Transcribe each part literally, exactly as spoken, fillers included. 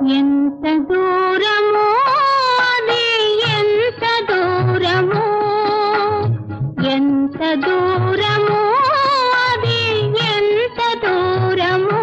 ఎంత దూరమో అది ఎంత దూరమో ఎంత దూరమో అది ఎంత దూరమో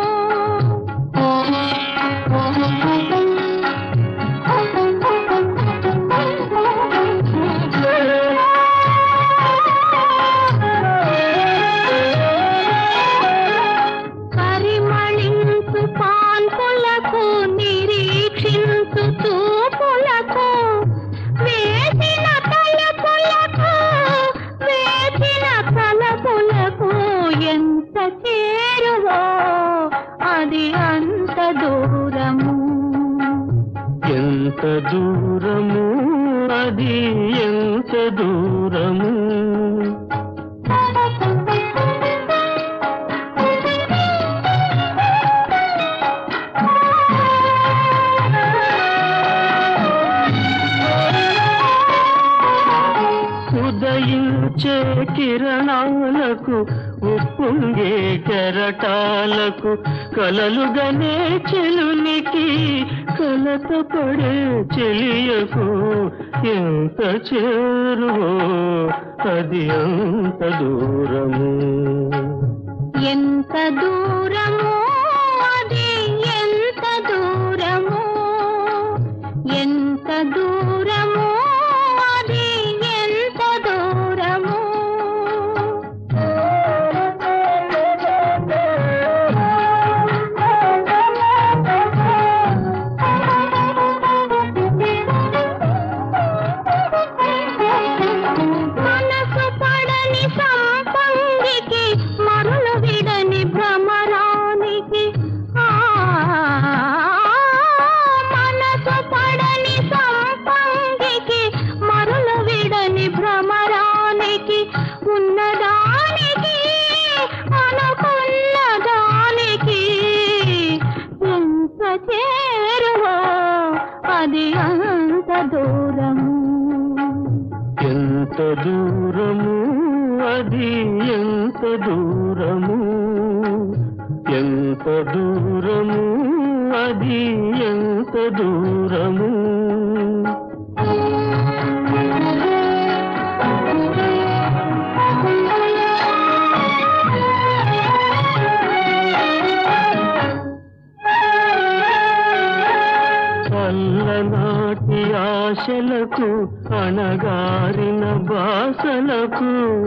పరిమళించు పాన్పులకు నిరీక్షించు చూపులకు వేసిన తలపులకు వేసిన తలపులకు ఎంత చేరువో అది అంత దూరము ఎంత దూరము అది ఎంత దూరము ఉదయించే కిరణాలకు ఉప్పొంగే కెరటాలకు కలలుగనే చెలునికి కలత పడే చెలియకు ఎంత చేరువో అది అంత దూరము ఎంత దూరమో అది ఎంత దూరమో ఎంత దూరమో అది ఎంత దూరమో మనసు పడని సంపంగికి మరులు విడని భ్రమరానికి ఆ మనసు పడని సంపంగికి మరులు విడని భ్రమరానికి ఉన్నదానికి అనుకున్న దానికి ఎంత చేరువో అది అంత దూరము ఎంత దూరము అది ఎంత దూరము ఎంత దూరము అది ఎంత దూరము అల్లనాటి ఆశలకు అణగారిన బాసలకు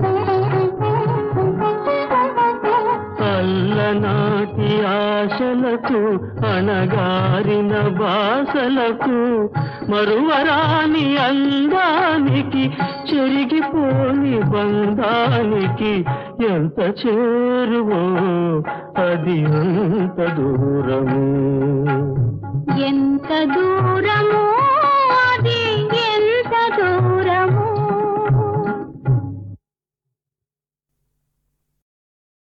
అల్లనాటి ఆశలకు అణగారిన బాసలకు మరువరాని అందానికి చెరిగిపోని బంధానికి ఎంత చేరువో అది అంత దూరము ఎంత దూరమో